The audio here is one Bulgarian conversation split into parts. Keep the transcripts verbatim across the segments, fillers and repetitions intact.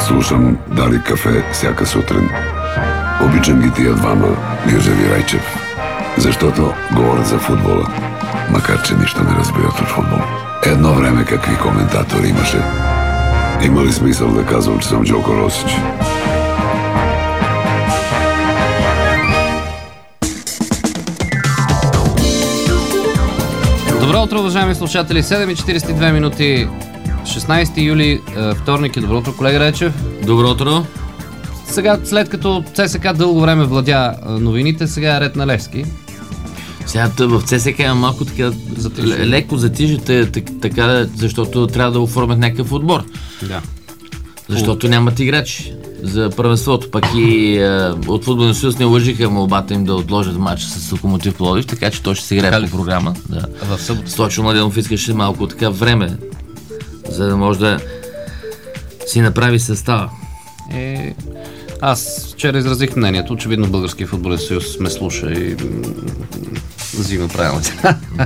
Слушам Дали кафе всяка сутрин. Обичам ги тия двама, Гюзев и Райчев. Защото говорят за футбола, макар че нищо не разбират от футбол. Едно време какви коментатори имаше. Има ли смисъл да казвам, че съм Джоко Росич? Добро утро, уважаеми слушатели. седем и четирийсет и две минути, шестнайсети юли, вторник. И добро утро, колега Райчев. Добро утро. Сега, след като ЦСКА дълго време владя новините, сега е ред на Левски. Сега в ЦСКА е малко така затижите. Леко затижите, така, защото трябва да оформят някакъв отбор. Да. Защото нямат играчи за първенството. Пък и а, от Футболния съюз не лъжиха молбата им да отложат матча с Локомотив Пловдив, така че той ще се играе по програма. Да. В събота. Стойчо Младенов искаше малко така време, за да може да си направи състава. Е, аз вчера изразих мнението, очевидно Българския футболен съюз ме слуша и взима правилните.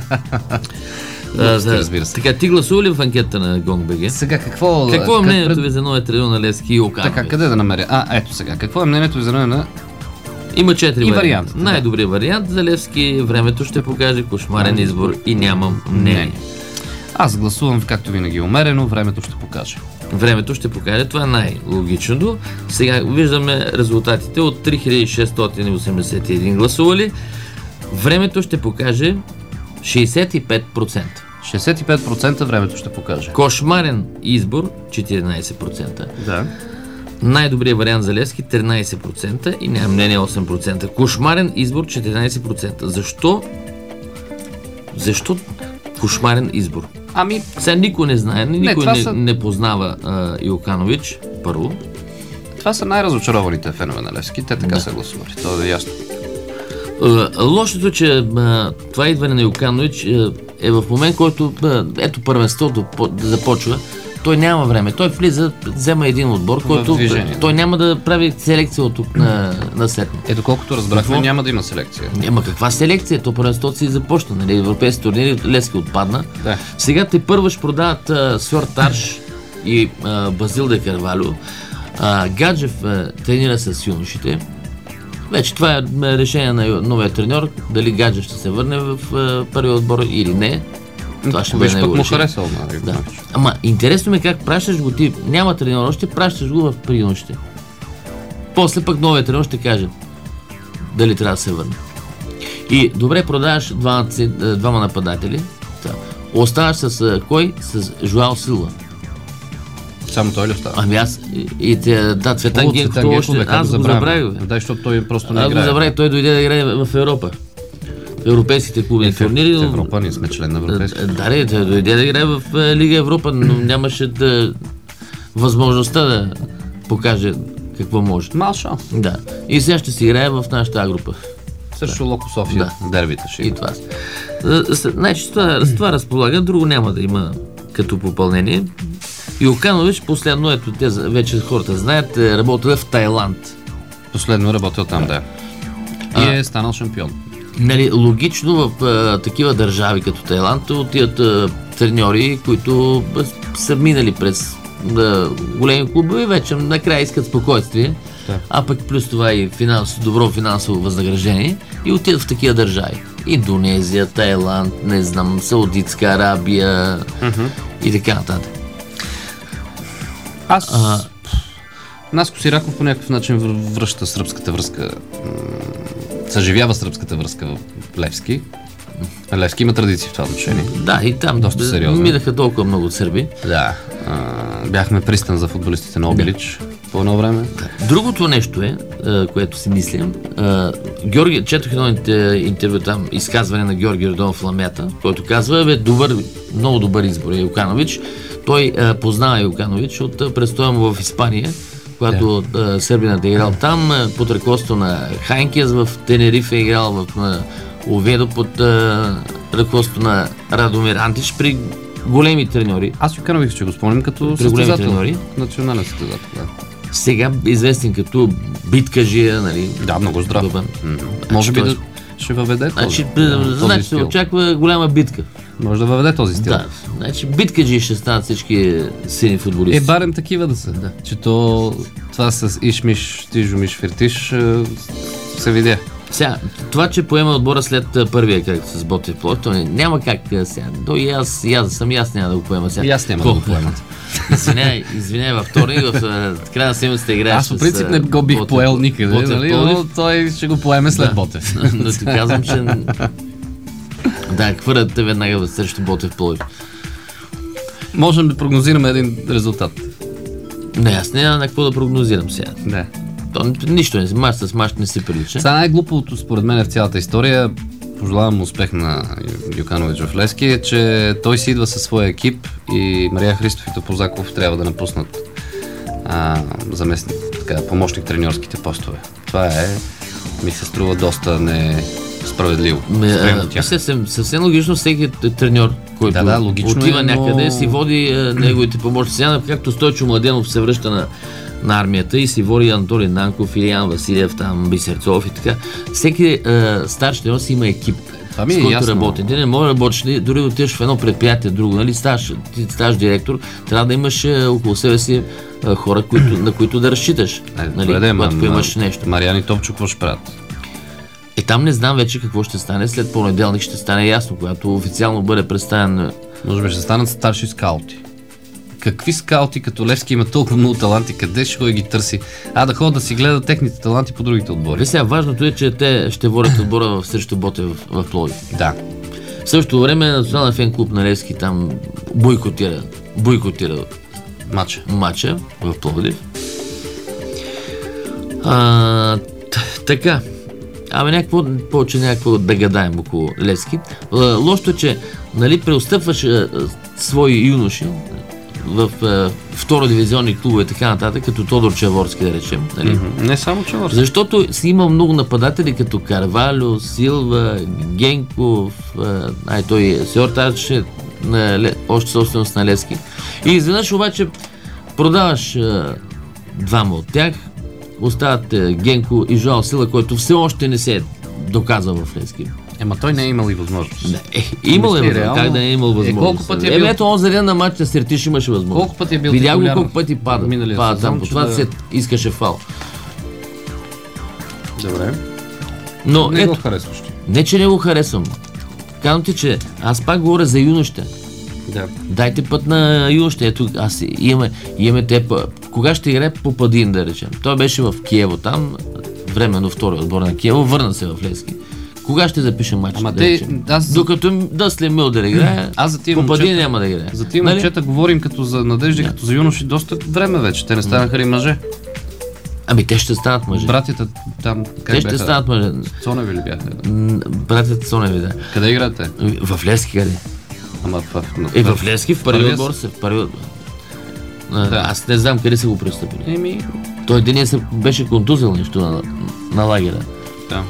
Да, да, разбира се. Така, ти гласува ли в анкета на ГОНГ.БГ? Сега какво... Какво е мнението как... ви за новия треньор на Левски и Оканович? Така, къде да намеря? А, ето сега. Какво е мнението ви за на... Има четири варианта. Да. Най-добрият вариант за Левски, времето ще покаже, кошмарен избор и нямам мнение. Аз гласувам, както винаги, умерено, времето ще покаже. Времето ще покаже, това е най-логичното. Сега виждаме резултатите от три хиляди шестстотин осемдесет и един гласували. Времето ще покаже шейсет и пет процента. шейсет и пет процента времето ще покаже. Кошмарен избор четиринайсет процента. Да. Най-добрият вариант за Левски тринайсет процента и няма мнение осем процента. Кошмарен избор четиринайсет процента. Защо? Защо кошмарен избор? Ами... Сега никой не знае, никой не, не, са... не познава а, Илканович, първо. Това са най-разочарованите фенове на Левски. Те така да. Са гласували. Това е ясно. А, лошото, че а, това идване на Илканович а, е в момент, който а, ето първенството да започва. Той няма време. Той влиза, взема един отбор, който той няма да прави селекция от тук на, на сетне. Ето колкото разбрахме, какво? Няма да има селекция. Няма каква селекция? То първенството си започна. Нали? Европейски турнири, Левски отпадна. Да. Сега те първо ще продават Сьор Тарш и а, Базил де Карвалю. А, Гаджев а, тренира с юношите. Вече това е решение на новия треньор. Дали Гаджев ще се върне в а, първия отбор или не. Това ще бъде пък му харесал. Да. Ама интересно ме как пращаш го ти. Няма треньор още, пращаш го в приюнощите. После пък новия треньор ще каже дали трябва да се върне. И добре, продаваш двама, двама нападатели. Да. Оставаш с а, кой? С Жуал Силва. Само той ли остава? Ами аз и, и те, да, Цветан Генков още. Аз го забравих. Да, защото той просто не аз играе. Аз го забравих, той дойде да играе в Европа. Европейските клубни турнири. В Европа ние сме член на Европейските. Да, да, да, дойде да играе в Лига Европа, но нямаше да възможността да покаже какво може. Мал шанс. Да. И сега ще си играе в нашата група. Също да. Локо София. Да. Дербите ще и това. Значи с това, с това разполага, друго няма да има като попълнение. Илканович последно, ето те вече хората знаят, е работил в Тайланд. Последно работил там, да. И а, е станал шампион. Нали, логично в а, такива държави като Тайланд отиват а, треньори, които а, са минали през а, големи клубове и вече накрая искат спокойствие, да. А пък плюс това и финансово, добро финансово възнаграждение и отиват в такива държави. Индонезия, Тайланд, не знам, Саудитска Арабия uh-huh. и така нататък. Аз... А, Наско Сираков по някакъв начин връща сръбската връзка, съживява сръбската връзка в Левски. Левски има традиции в това отношение. Да, и там доста сериозно. Минаха толкова много от сърби. Да. А, бяхме пристан за футболистите на Обилич да. По едно време. Да. Другото нещо е, което си мислим, Георги, четох едно интервю там, изказване на Георги Йорданов в Ламята, който казва, бе, добър, много добър избор е Илканович. Той а, познава Илканович от престоя му в Испания, когато yeah. сърбинът е играл там, под ръководство на Хайнкес в Тенерифе е играл в на Оведо под а, ръководство на Радомир Антич при големи треньори. Аз Илканович ще го спомням като състезател. Национален състезател, да. Сега известен като биткажия, нали? Да, много здрав. Mm-hmm. Може би той, да... ще въведе този, Значи, този значи се стил. очаква голяма битка. Може да въведе този стил. Да, значи биткаджи ще станат всички сини футболисти. Е, барем такива да са. Да. Че то, това с Ишмиш, Тижомиш, Фиртиш е, се видя. Сега, това, че поема отбора след а, първия кръг с Ботев Пловдив, то няма как а, сега. То и аз, и аз съм, и аз няма да го поема сега. И аз няма да го поема. Извиняй, извиняй, във вторник, в а, края на седмицата играеш Аз по принцип не го бих Ботев, поел никъде, Ботев нали? Пловдив. Но той ще го поеме след Да. Ботев. Но ти казвам, че да, хвърляте веднага срещу Ботев Пловдив. Можем да прогнозираме един резултат. Не, аз няма на какво да прогнозирам сега. Да. То, нищо не, мач с мач не си прилича. Сега най-глупото според мен в цялата история, пожелавам му успех на Юканович в Левски, е, че той си идва със своя екип и Мария Христов и Топозаков трябва да напуснат а, заместник, така, помощник треньорските постове. Това е, ми се струва доста несправедливо. Ме, спрямо а, тях. съвсем, съвсем логично всеки треньор, който Да, да, логично отива е, но- някъде, си води а, неговите помощници. Сега, както Стойчо Младенов се връща на, на армията и си води Анатолий Нанков, Илиян Василев, там Бисерцов и така. Всеки а, старши треньор си има екип, Това ми с е който ясно. работи. Ти не може да работиш, ли, дори да отидеш в едно предприятие, друго, нали, ставаш, ти ставаш директор, трябва да имаш а, около себе си а, хора, които, на които да разчиташ, Е, нали, добре, да, когато ма- имаш нещо. Мариани Топчо, какво ще правят? Е, там не знам вече какво ще стане. След понеделник ще стане ясно, когато официално бъде представен. Може би ще станат старши скаути. Какви скаути, като Левски има толкова много таланти, къде ще ходя ги търси? А да ходят да си гледат техните таланти по другите отбори. Виж сега, важното е, че те ще водят отбора в срещу Ботев в, в Пловдив. Да. В същото време национален фен клуб на Левски там бойкотира, бойкотира Матча. матча в Пловдив. А, т- така. Абе, някакво, повече някакво да гадаем около Левски. А, лошото е, че нали, преотстъпваш а, свои юноши в а, втородивизионни клубове и така нататък, като Тодор Чаворски, да речем. Нали? Мгм. Не само Чавърс. Защото си има много нападатели, като Карвалю, Силва, Генков, а, ай той Сеортач, на, Ле- още собственост на Левски. И изведнъж обаче продаваш а, двама от тях, остават а, Генко и Жоал Сила, който все още не се е доказал в Левски. Ема той не е имал и възможност. Да, е, имал е Мисли, възможност, как реално, да не е имал е, възможност. колко пъти е Е, бил- ето онзи ден на матча с Сертиш имаше възможност. Колко пъти е бил Видя го титулярно колко пъти пада. миналия пада сезон, там, по че това да- се искаше фал. Добре. Но Не ето, го харесваш. не че не го харесвам. Казвам ти, че аз пак говоря за юношите. Да. Дайте път на юношите. Ето, аз имаме, имаме те. па- Кога ще играе Попадин, да речем? Той беше в Киево там, временно втори отбор на Киево, върна се в Левски. Кога ще запише матч? Ама да те- речем? аз- Докато им да след Милдер играе, Аз за тия Попадин момчета- няма да играе. За тия Нали? момчета говорим като за надежди, като за юноши доста време вече. Те не станаха ли мъже? Ами те ще станат мъже. Братята там, как те ще бяха? станат мъже. Цоневи ли бяха? М, Братята Цоневи, да. Къде играете? В Левски, къде? Ама в... Е, в Левски, в първи първия отбор с- се, в първи отбор. А, Да. Аз не знам къде са го пристъпили. Еми, Той един се беше контузил нещо на, на лагера. да.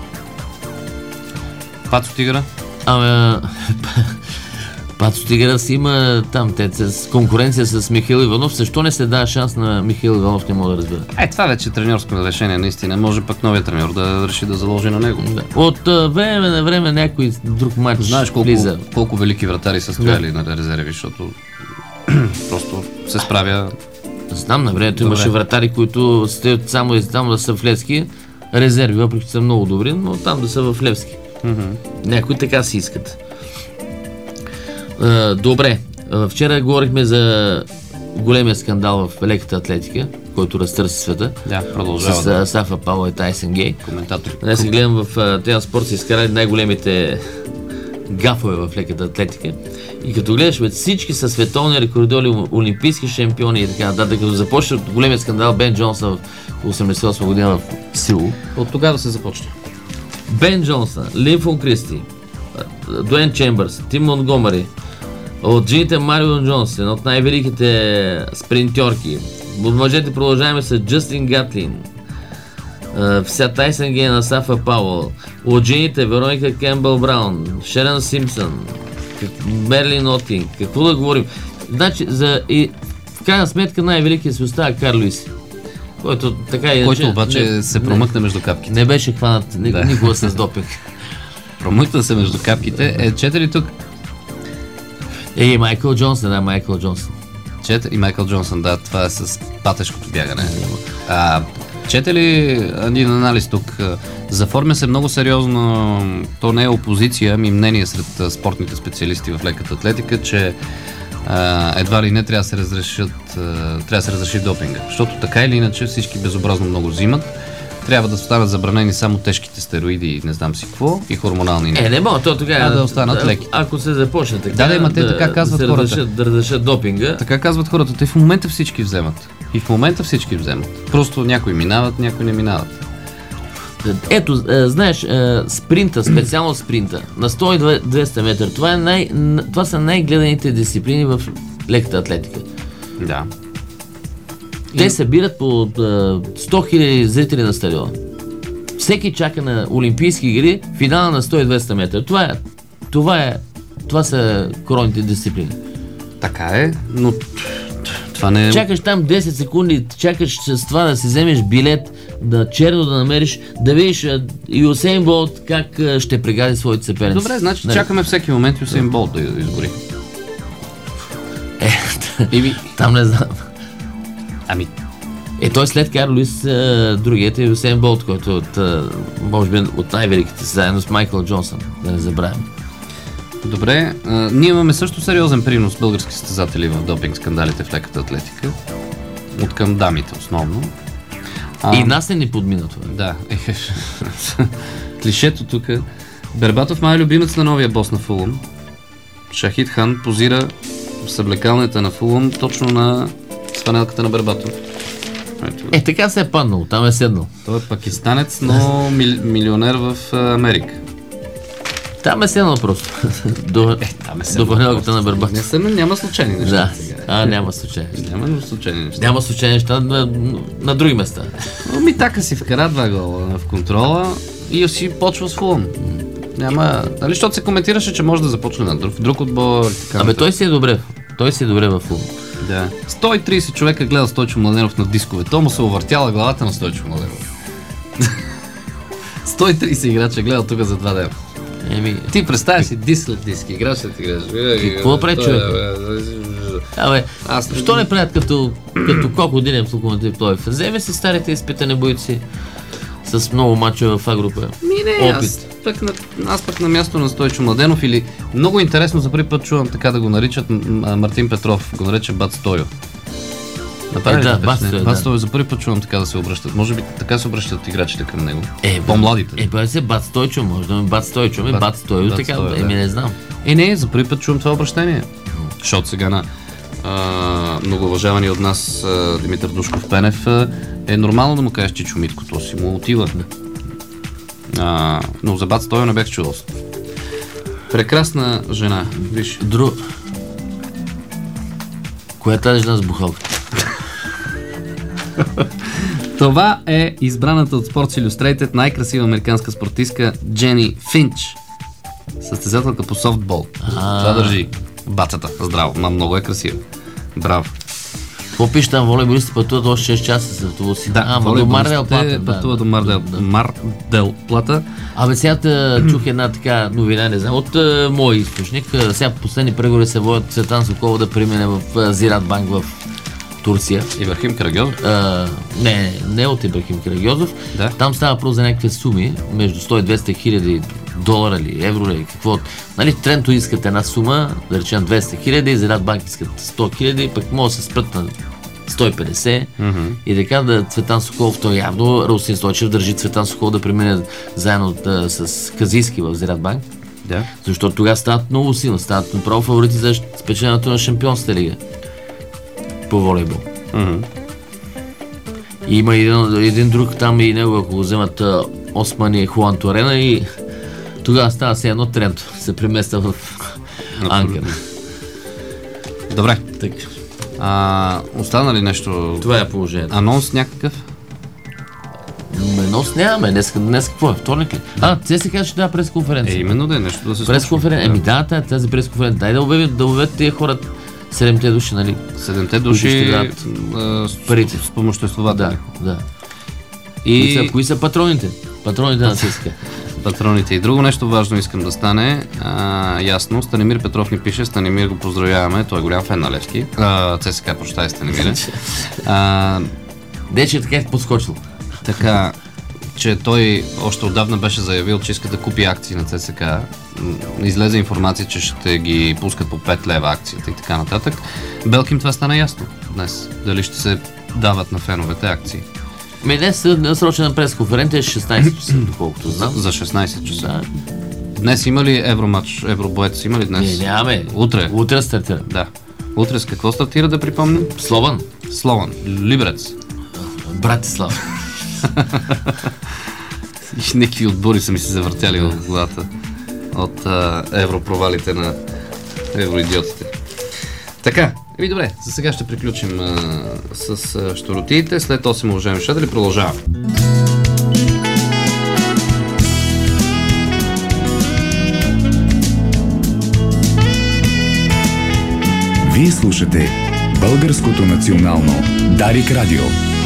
Пацо Тигъра? Ама Пацо Тигъра си има там те, с конкуренция с Михаил Иванов. Защо не се дава шанс на Михаил Иванов, не мога да разбера. Е, това вече е треньорско решение, наистина. Може пък новия треньор да реши да заложи на него. Да. От а, време на време някой друг матч Знаеш колко, влиза. колко велики вратари са стояли на резерви, защото просто се справя. Знам, на времето Добре. имаше вратари, които стоят само и само да са в Левски. Резерви, въпреки че са много добри, но там да са в Левски. Някои така си искат. А, добре, а, вчера говорихме за големия скандал в леката атлетика, който разтърси света. Да, продължава. С Да. а, Сафа Пауъл и Тайсън Гей. Коментатор. Днес си гледам в а, тези спорт са изкарали най-големите гафове в леката атлетика. И като гледаш, бе, всички са световни рекордьори, олимпийски шампиони и така нататък. Като започне от големия скандал Бен Джонсън в осемдесет и осма година в Силу. От тогава се започна. Бен Джонсън, Линфон Кристи, Дуен Чембърс, Тим Монтгомери, от жените Марион Джонс, една от най-великите спринтьорки. От мъжете продължаваме с Джастин Гатлин, вся Тайсън Гей на Сафа Пауъл, от жените Вероника Кембъл Браун, Шерън Симпсън, Мерлин Отинг, какво да говорим. Значи, за, и, в крайна сметка най-великият си остава Карл Луис, който така иначе Който обаче не- се промъкна между капките. не беше хванат ни- Да. никога с допинг. промъкна се между капките. Е, чете ли тук? Е, и Майкъл Джонсън, да, Майкъл Джонсън. Чете и Майкъл Джонсън, да, това е с патешкото бягане. А, чете ли един анализ тук? Заформя се много сериозно, то не е опозиция, ами мнение сред спортните специалисти в леката атлетика, че а, едва ли не трябва да се разрешат, а, трябва да се разреши допинга. Защото така или иначе всички безобразно много взимат. Трябва да станат забранени само тежките стероиди и не знам си какво, и хормонални не. Е, не мога, то тогава А да останат леки. Ако се започне така, Да, да, има те така казват да хората. разрешат, да разрешат допинга. Така казват хората. Те в момента всички вземат. И в момента всички вземат. Просто някои минават, някои не минават. Ето, е, знаеш, е, спринта, специално спринта, на сто и двеста метра, това, е най, това са най-гледаните дисциплини в леката атлетика. Да. Те И... събират по е, сто хиляди зрители на стадиона. Всеки чака на Олимпийски игри финала на сто и двеста метра. Това е, това е, това са коронните дисциплини. Така е, но това не е... Чакаш там десет секунди, чакаш с това да си вземеш билет, да черно да намериш, да видиш Юсейн Болт как а, ще прегади своите съперници. Добре, значи Нали? чакаме всеки момент Юсейн Болт да изгори. Е, Еми, там не знам. ами, Е, той след Карл Луис, а, другият е Юсейн Болт, който е от, а, може би от най-великите си, заедно с Майкъл Джонсън, да не забравим. добре. А, ние имаме също сериозен принос български състезатели в допинг скандалите в леката атлетика. От към дамите основно. А, И нас не ни подмина това. Да. Клишето тук. Бербатов май е любимец на новия бос на Фулъм. Шахид Хан позира в съблекалнята на Фулъм точно на фанелката на Бербатов. Ето. Е, така се е паднал, там е седнал. Той е пакистанец, но мили, милионер в а, Америка. Там е седнал просто. До, Е, там е до фанелката на Бербатов. Не съм, няма случайни неща. Да, сега. а няма случайни. Няма случайни неща. Няма случайни неща на, на други места. Ами така си вкара два гола в контрола и си почва с Фулъм. Няма... Нали, защото се коментираше, че може да започне на друг, друг отбор. и така Абе, нататък. той си е добре. Той си е добре във футбол. Да. сто и трийсет човека гледа Стойчо Младенов на дискове. То му се увъртяла главата на Стойчо Младенов. сто и трийсет играча гледа тук за два дена. Еми, Ти представя си диск след диск. Играш след играш. Какво прави човек? абе, Аз- що не правят като, като Коко Динев в Локомотив Пловдив? Вземе си старите изпитани бойци с много мачове в А-група. Ми не, Опит. аз пък, на, аз пък на място на Стойчо Младенов или много интересно за първи път чувам така да го наричат м- Мартин Петров, го нарече Бат Стойо. Направи Е, ли да, ти Бат впечатление? Стойо, Бат да. Стойо за първи път чувам така да се обръщат. Може би така се обръщат играчите към него. Е, По-младите. Е, бъде се Бат Стойчо, може да ме Бат Стойчо, ме Бат- Бат Стойо, Бат така, Стойо, еми да. не знам. Е, не, за първи път чувам това обращение. Защото сега на а, много уважавани от нас а, Димитър Душков Пенев а, е нормално да му кажеш Чичо Митко, то си му отива. А, но за Бат Стойо не бех чувал. Прекрасна жена. Виж. Дру... Коя е тази жена с бухалката? Това е избраната от Sports Illustrated най-красива американска спортистка Джени Финч. Състезателка по софтбол. А. Това държи бацата. Здраво. Ма много е красива. Браво. Какво пише там? Волейболистите пътуват още шест часа с автобуси. Да, а, ма до Мардел Плата. пътува да, до Мардел, да. Мардел Плата. Абе, сега тъ, чух една така новина, не знам, от а, мой източник. А, сега последни преговори се водят Цветан Соколова да премине в а, Зират Банк в Турция. Ибрахим Карагьозов. А, не, не от Ибрахим Карагьозов. Да. Там става въпрос за някакви суми, между сто и двеста хиляди долара или евро или какво. Нали, Тренто искат една сума, да речем двеста хиляди, Зират Банк искат сто хиляди, пък може да се спрат на сто и петдесет Мгм. и така да Цветан Соколов, той явно Русин Стойчев държи Цветан Соколов да премине заедно да, с Казийски в Зират Банк, Да. защото тогава стават много силно, стават направо фаворити за спечелянето на Шампионската лига по волейбол. Мгм. И има един, един друг там и него, ако го вземат а, Осман и Хуан Торена и тогава става се едно Тренто, се премества в Анкара. Добре. Так, А, остана ли нещо? това е положението. Анонс някакъв? Менос нямаме, днес, днес какво е, вторник ли? А, те се казва, че да пресконференция. Е, именно да е нещо да се случва. Пресконференция, еми да, тази, тази пресконференция, дай да обявят, да обявят тези хора, седемте души, нали? Седемте Които ще души дадат а, с, парите. с помоществователи. Да, да. Кои И са, кои са патроните? Патроните на ЦСКА. патроните. И друго нещо важно искам да стане а, ясно. Станимир Петров ни пише, Станимир го поздравяваме, той е голям фен на Левски. А, ЦСКА, прощай, Станимире. А, Дече така е подскочил. Така, че той още отдавна беше заявил, че иска да купи акции на ЦСКА. Излезе информация, че ще ги пускат по пет лева акцията и така нататък. Белким това стана ясно днес. Дали ще се дават на феновете акции. Ме днес насрочена пресконференция е шестнайсет часа, доколкото знам. За шестнайсет часа. Да. Днес има ли евроматч, евробоец? Има ли днес? Не, нямаме. Утре. Утре стартира. Да. Утре с какво стартира, да припомним? Слован. Слован. Либрец. Братислава. И някакви отбори са ми се завъртяли в главата от а, европровалите на евроидиотите. Така, еми добре, за сега ще приключим а, с а, щуротиите. След осем, уважаеми слушатели, продължаваме. Вие слушате Българското национално Дарик Радио.